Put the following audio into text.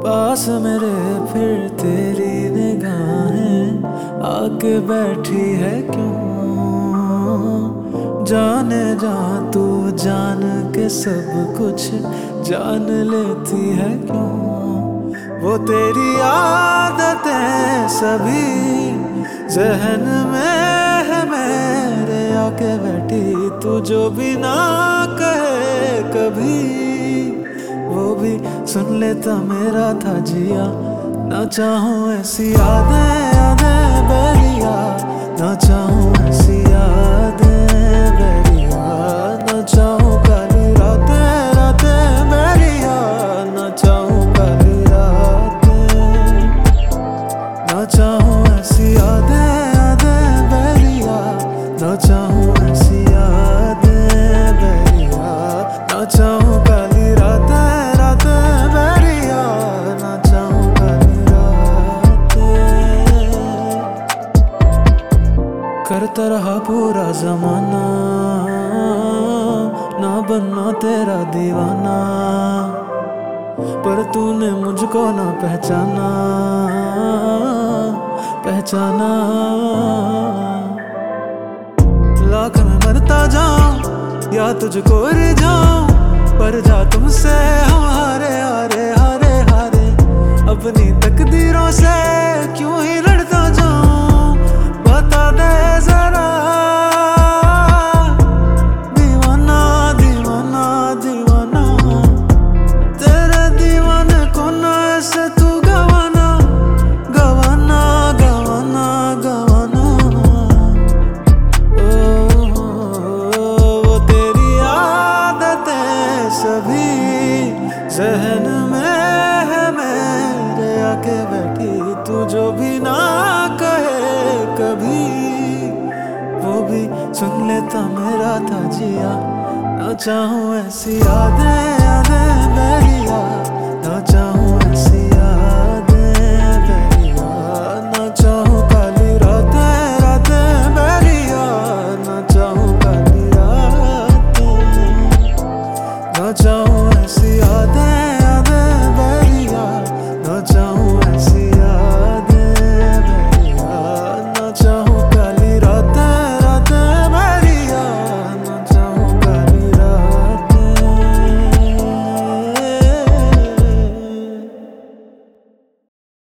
पास मेरे फिर तेरी निगाहें आके बैठी है क्यों। जाने जा तू जान के सब कुछ जान लेती है क्यों। वो तेरी आदतें सभी जहन में है मेरे आके बैठी। तू जो भी ना कहे कभी वो भी सुन लेता मेरा था जिया। ना चाहूं ऐसी यादें यादें बैरिया, ना चाहूं ऐसी यादें बैरिया, ना चाहूं काली रातें रातें बैरिया, ना चाहूं काली रातें, ना चाहूं ऐसी यादें यादें बैरिया, ना चाहूं ऐसी यादें बैरिया, ना चाहूं काली रातें करता रहा पूरा जमाना, ना बनना तेरा दीवाना, पर तूने मुझको ना पहचाना पहचाना। लाख में मरता जाऊं या तुझको रिझाऊं, पर जा तुमसे हम हारे हारे हारे हारे। अपनी तकदीरों से क्यों ही लड़ता जाऊं, बता दे जरा। दीवाना दीवाना दीवाना तेरे दीवाने को ना ऐसे तू गवाना गवाना गवाना गवाना। वो तेरी आदतें सभी जहन में है मेरे आके बैठी। तू जो भी ना कहे कभी वो भी सुन लेता मेरा था जिया। ना चाहूं ऐसी यादें